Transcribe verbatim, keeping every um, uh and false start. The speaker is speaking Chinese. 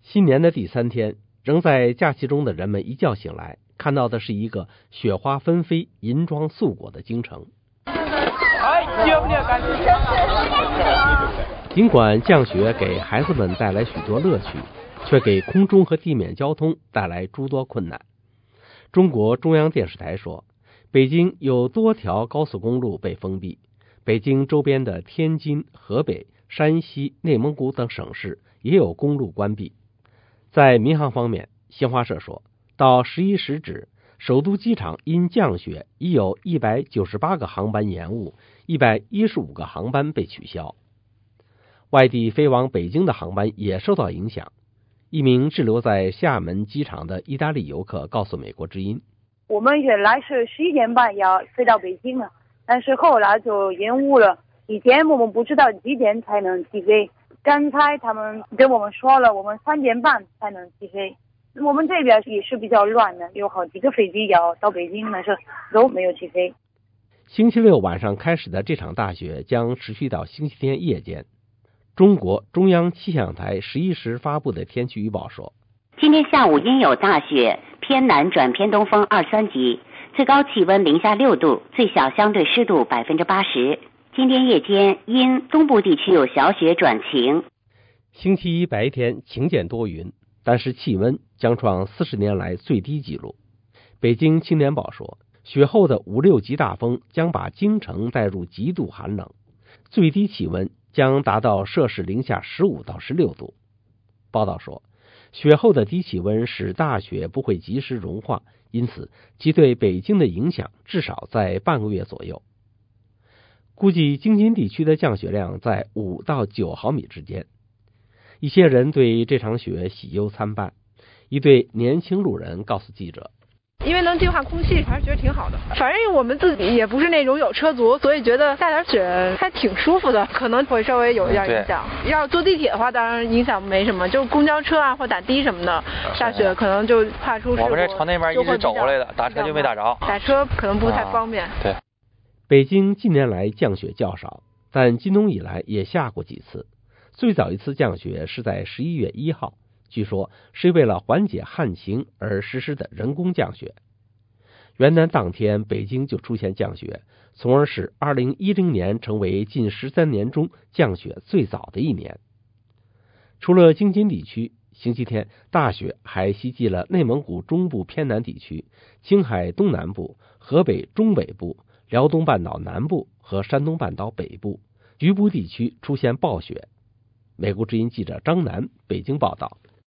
新年的第三天，仍在假期中的人们一觉醒来，看到的是一个雪花纷飞、银装素裹的京城。尽管降雪给孩子们带来许多乐趣，却给空中和地面交通带来诸多困难。中国中央电视台说，北京有多条高速公路被封闭，北京周边的天津、河北、山西、内蒙古等省市也有公路关闭。在民航方面，新华社说，到十一时止，首都机场因降雪已有一百九十八个航班延误，一百一十五个航班被取消。外地飞往北京的航班也受到影响。一名滞留在厦门机场的意大利游客告诉美国之音， 我们原来是十一点半要飞到北京了，但是后来就延误了，以前我们不知道几点才能起飞，刚才他们跟我们说了，我们三点半才能起飞。我们这边也是比较乱的，有好几个飞机要到北京，但是都没有起飞。 星期六晚上开始的这场大雪将持续到星期天夜间。中国中央气象台十一时发布的天气预报说， 今天下午阴有大雪，偏南转偏东风二三级，最高气温零下六度，最小相对湿度百分之八十。今天夜间因东部地区有小雪转晴。 星期一白天晴间多云，但是气温将创四十年来最低纪录。北京青年报说，雪后的五六级大风将把京城带入极度寒冷，最低气温将达到摄氏零下十五到十六度。报道说，雪后的低气温使大雪不会及时融化，因此其对北京的影响至少在半个月左右。估计京津地区的降雪量在五到九毫米之间。一些人对这场雪喜忧参半。一对年轻路人告诉记者， 因为能净化空气，还是觉得挺好的。反正我们自己也不是那种有车族，所以觉得下点雪还挺舒服的，可能会稍微有一点影响。要是坐地铁的话，当然影响没什么，就公交车啊或打的什么的，下雪可能就怕出事故。 我们这朝那边一直走过来的，打车就没打着。 打车可能不太方便。 啊、对。 北京近年来降雪较少，但今冬以来也下过几次。最早一次降雪是在十一月一号，据说是为了缓解旱情而实施的人工降雪。元旦当天，北京就出现降雪，从而使二零一零年成为近十三年中降雪最早的一年。除了京津地区，星期天大雪还袭击了内蒙古中部偏南地区、青海东南部、河北中北部、辽东半岛南部和山东半岛北部，局部地区出现暴雪。美国之音记者张楠北京报道。